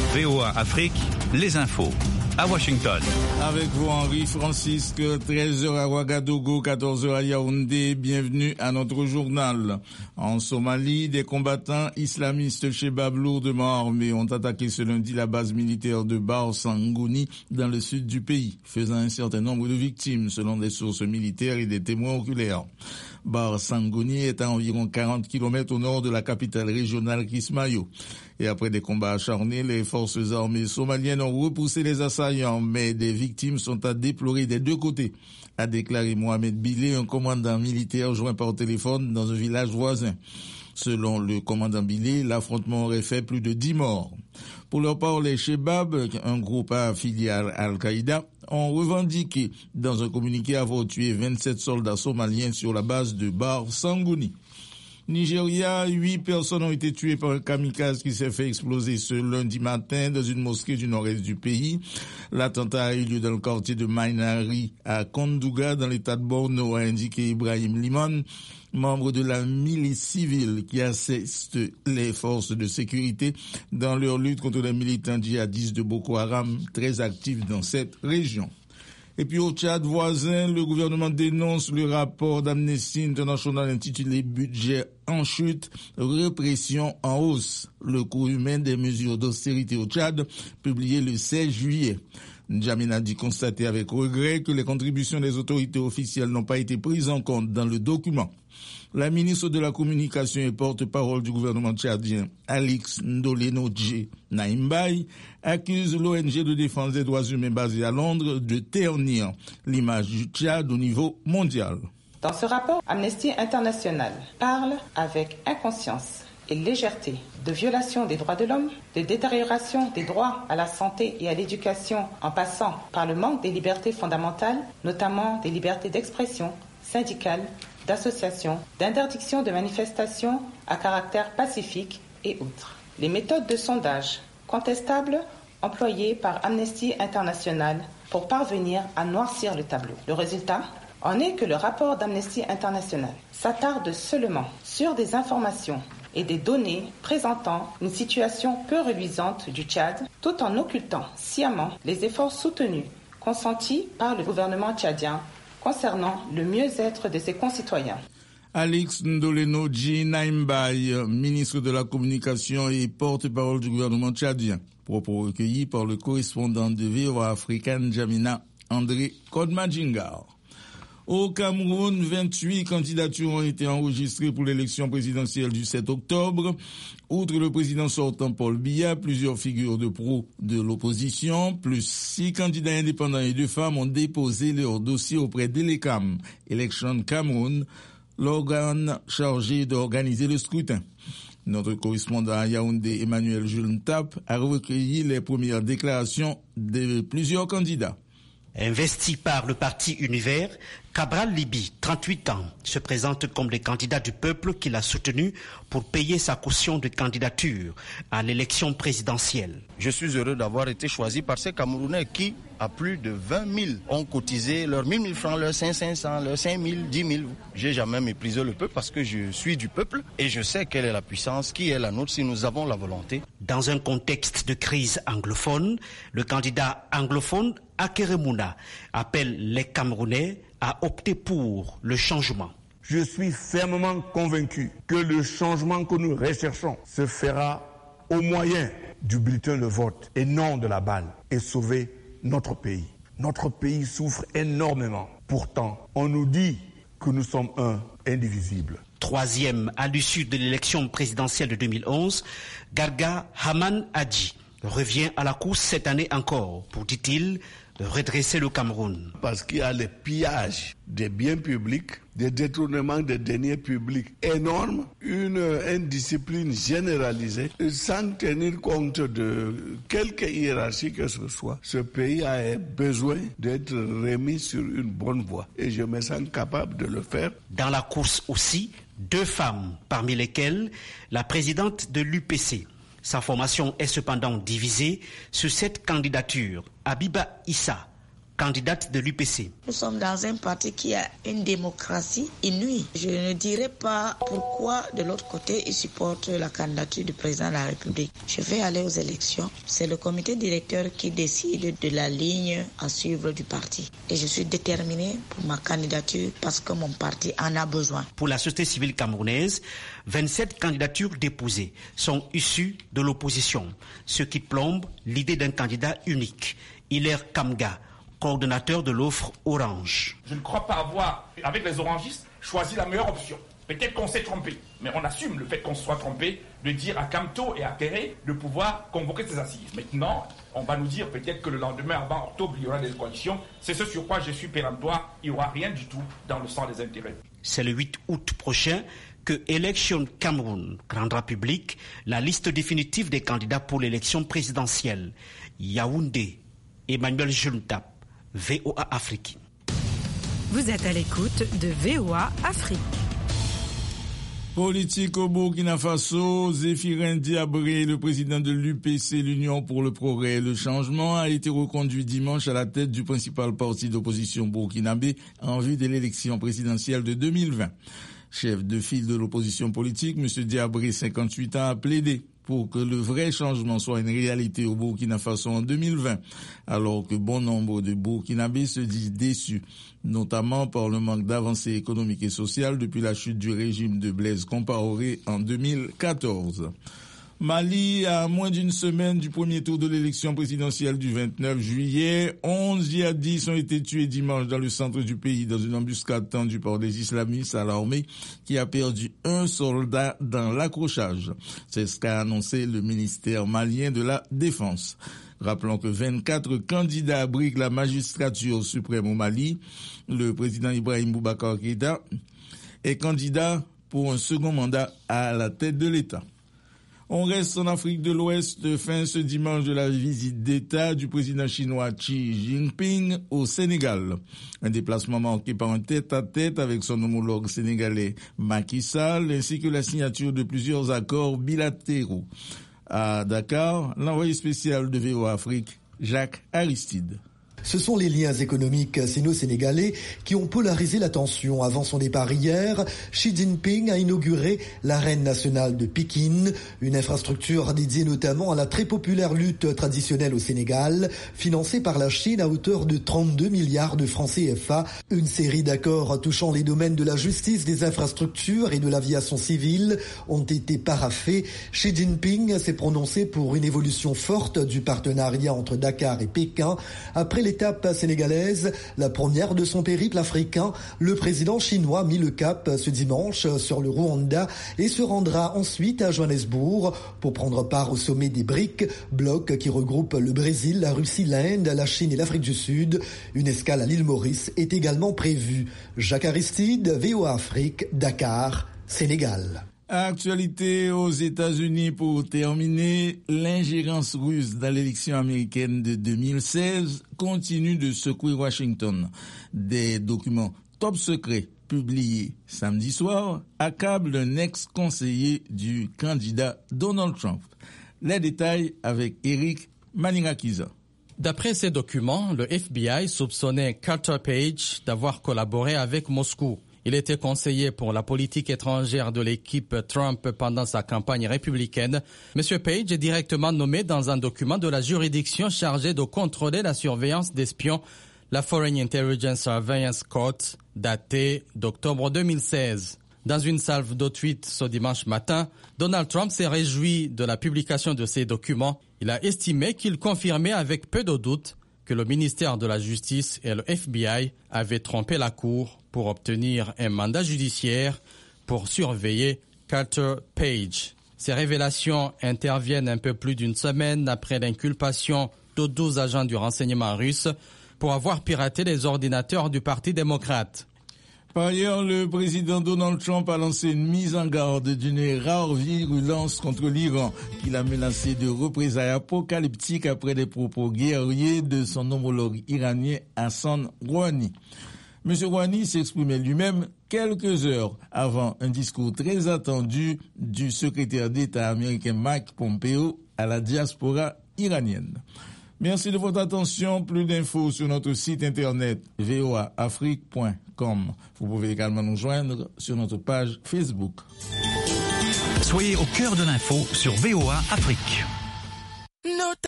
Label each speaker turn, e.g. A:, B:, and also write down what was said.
A: VOA Afrique, les infos. À Washington.
B: Avec vous, Henri Francisque, 13h à Ouagadougou, 14h à Yaoundé. Bienvenue à notre journal. En Somalie, des combattants islamistes Chebab lourdement armés ont attaqué ce lundi la base militaire de Bar Sangouni dans le sud du pays, faisant un certain nombre de victimes selon des sources militaires et des témoins oculaires. Bar Sangouni est à environ 40 km au nord de la capitale régionale Kismayo. Et après des combats acharnés, les forces armées somaliennes ont repoussé les assaillants, mais des victimes sont à déplorer des deux côtés, a déclaré Mohamed Bilé, un commandant militaire joint par téléphone dans un village voisin. Selon le commandant Bilé, l'affrontement aurait fait plus de 10 morts. Pour leur part, les Chebab, un groupe affilié à Al-Qaïda, ont revendiqué dans un communiqué avoir tué 27 soldats somaliens sur la base de Bar Sangouni. Nigeria, 8 personnes ont été tuées par un kamikaze qui s'est fait exploser ce lundi matin dans une mosquée du nord-est du pays. L'attentat a eu lieu dans le quartier de Mainari à Kondouga, dans l'état de Borno, a indiqué Ibrahim Limon, membre de la milice civile qui assiste les forces de sécurité dans leur lutte contre les militants djihadistes de Boko Haram, très actifs dans cette région. Et puis au Tchad voisin, le gouvernement dénonce le rapport d'Amnesty International intitulé « Budget en chute, répression en hausse », le coût humain des mesures d'austérité au Tchad, publié le 16 juillet. N'Djamena a dit constater avec regret que les contributions des autorités officielles n'ont pas été prises en compte dans le document. La ministre de la Communication et porte-parole du gouvernement tchadien, Alix Ndolenodje Naimbaye, accuse l'ONG de défense des droits humains basée à Londres de ternir l'image du Tchad au niveau mondial.
C: Dans ce rapport, Amnesty International parle avec inconscience et légèreté de violation des droits de l'homme, de détérioration des droits à la santé et à l'éducation en passant par le manque des libertés fondamentales, notamment des libertés d'expression, syndicale, d'association, d'interdiction de manifestations à caractère pacifique et autres. Les méthodes de sondage contestables employées par Amnesty International pour parvenir à noircir le tableau. Le résultat en est que le rapport d'Amnesty International s'attarde seulement sur des informations et des données présentant une situation peu reluisante du Tchad, tout en occultant sciemment les efforts soutenus consentis par le gouvernement tchadien concernant le mieux-être de ses concitoyens.
B: Alix Ndolenodje Naimbaye, ministre de la Communication et porte-parole du gouvernement tchadien, propos recueillis par le correspondant de VOA Afrique, N'Djamena André Kodmadjingar. Au Cameroun, 28 candidatures ont été enregistrées pour l'élection présidentielle du 7 octobre. Outre le président sortant Paul Biya, plusieurs figures de pro de l'opposition, plus 6 candidats indépendants et 2 femmes ont déposé leur dossier auprès d'Elecam, Election Cameroun, l'organe chargé d'organiser le scrutin. Notre correspondant à Yaoundé, Emmanuel Jules Ntap, a recueilli les premières déclarations de plusieurs candidats.
D: Investi par le parti Univers, Cabral Libi, 38 ans, se présente comme le candidat du peuple qu'il a soutenu pour payer sa caution de candidature à l'élection présidentielle.
E: Je suis heureux d'avoir été choisi par ces Camerounais qui, à plus de 20 000, ont cotisé leurs 1 000 francs, leurs 500, leurs 5 000, 10 000. J'ai jamais méprisé le peuple parce que je suis du peuple et je sais quelle est la puissance, qui est la nôtre si nous avons la volonté.
D: Dans un contexte de crise anglophone, le candidat anglophone Akeremouna appelle les Camerounais à opter pour le changement.
F: Je suis fermement convaincu que le changement que nous recherchons se fera au moyen du bulletin de vote et non de la balle et sauver notre pays. Notre pays souffre énormément. Pourtant, on nous dit que nous sommes indivisibles.
D: Troisième à l'issue de l'élection présidentielle de 2011, Garga Haman Adji revient à la course cette année encore pour, dit-il, redresser le Cameroun.
G: Parce qu'il y a les pillages des biens publics, des détournements des deniers publics énormes, une indiscipline généralisée, sans tenir compte de quelque hiérarchie que ce soit. Ce pays a besoin d'être remis sur une bonne voie et je me sens capable de le faire.
D: Dans la course aussi, 2 femmes, parmi lesquelles la présidente de l'UPC. Sa formation est cependant divisée sur cette candidature. Abiba Issa, candidate de l'UPC.
H: Nous sommes dans un parti qui a une démocratie inouïe. Je ne dirais pas pourquoi de l'autre côté ils supportent la candidature du président de la République. Je vais aller aux élections. C'est le comité directeur qui décide de la ligne à suivre du parti. Et je suis déterminée pour ma candidature parce que mon parti en a besoin.
D: Pour la société civile camerounaise, 27 candidatures déposées sont issues de l'opposition, ce qui plombe l'idée d'un candidat unique. Hilaire Kamga, coordonnateur de l'offre Orange.
I: Je ne crois pas avoir, avec les orangistes, choisi la meilleure option. Peut-être qu'on s'est trompé, mais on assume le fait qu'on se soit trompé de dire à Kamto et à Kéré de pouvoir convoquer ces assises. Maintenant, on va nous dire peut-être que le lendemain, avant octobre, il y aura des coalitions. C'est ce sur quoi je suis péremptoire. Il n'y aura rien du tout dans le sens des intérêts.
D: C'est le 8 août prochain que Election Cameroun rendra publique la liste définitive des candidats pour l'élection présidentielle. Yaoundé, Emmanuel Juntap, VOA Afrique.
J: Vous êtes à l'écoute de VOA Afrique.
B: Politique au Burkina Faso, Zéphirin Diabré, le président de l'UPC, l'Union pour le Progrès et le Changement, a été reconduit dimanche à la tête du principal parti d'opposition burkinabé en vue de l'élection présidentielle de 2020. Chef de file de l'opposition politique, M. Diabré, 58 ans, a plaidé pour que le vrai changement soit une réalité au Burkina Faso en 2020, alors que bon nombre de Burkinabés se disent déçus, notamment par le manque d'avancées économiques et sociales depuis la chute du régime de Blaise Compaoré en 2014. Mali, à moins d'une semaine du premier tour de l'élection présidentielle du 29 juillet, 11 djihadistes ont été tués dimanche dans le centre du pays dans une embuscade tendue par des islamistes à l'armée qui a perdu un soldat dans l'accrochage. C'est ce qu'a annoncé le ministère malien de la Défense. Rappelons que 24 candidats abritent la magistrature suprême au Mali. Le président Ibrahim Boubacar Keïta est candidat pour un second mandat à la tête de l'État. On reste en Afrique de l'Ouest, fin ce dimanche de la visite d'État du président chinois Xi Jinping au Sénégal. Un déplacement marqué par un tête-à-tête avec son homologue sénégalais Macky Sall, ainsi que la signature de plusieurs accords bilatéraux. À Dakar, l'envoyé spécial de VOA Afrique, Jacques Aristide.
K: Ce sont les liens économiques sino-sénégalais qui ont polarisé l'attention. Avant son départ hier, Xi Jinping a inauguré l'arène nationale de Pékin, une infrastructure dédiée notamment à la très populaire lutte traditionnelle au Sénégal, financée par la Chine à hauteur de 32 milliards de francs CFA. Une série d'accords touchant les domaines de la justice, des infrastructures et de l'aviation civile ont été paraphés. Xi Jinping s'est prononcé pour une évolution forte du partenariat entre Dakar et Pékin. Après l'étape sénégalaise, la première de son périple africain, le président chinois mit le cap ce dimanche sur le Rwanda et se rendra ensuite à Johannesburg pour prendre part au sommet des BRIC, bloc qui regroupe le Brésil, la Russie, l'Inde, la Chine et l'Afrique du Sud. Une escale à l'île Maurice est également prévue. Jacques Aristide, VOA Afrique, Dakar, Sénégal.
B: Actualité aux États-Unis pour terminer, l'ingérence russe dans l'élection américaine de 2016 continue de secouer Washington. Des documents top secrets publiés samedi soir accablent un ex-conseiller du candidat Donald Trump. Les détails avec Eric Manirakiza.
L: D'après ces documents, le FBI soupçonnait Carter Page d'avoir collaboré avec Moscou. Il était conseiller pour la politique étrangère de l'équipe Trump pendant sa campagne républicaine. M. Page est directement nommé dans un document de la juridiction chargée de contrôler la surveillance d'espions, la Foreign Intelligence Surveillance Court, daté d'octobre 2016. Dans une salve de tweets ce dimanche matin, Donald Trump s'est réjoui de la publication de ces documents. Il a estimé qu'il confirmait avec peu de doute que le ministère de la Justice et le FBI avaient trompé la Cour pour obtenir un mandat judiciaire pour surveiller Carter Page. Ces révélations interviennent un peu plus d'une semaine après l'inculpation de 12 agents du renseignement russe pour avoir piraté les ordinateurs du Parti démocrate.
B: Par ailleurs, le président Donald Trump a lancé une mise en garde d'une rare virulence contre l'Iran qu'il a menacé de représailles apocalyptiques après les propos guerriers de son homologue iranien Hassan Rouhani. M. Rouhani s'exprimait lui-même quelques heures avant un discours très attendu du secrétaire d'État américain Mike Pompeo à la diaspora iranienne. Merci de votre attention. Plus d'infos sur notre site internet voaafrique.com. Vous pouvez également nous joindre sur notre page Facebook.
A: Soyez au cœur de l'info sur VOA Afrique.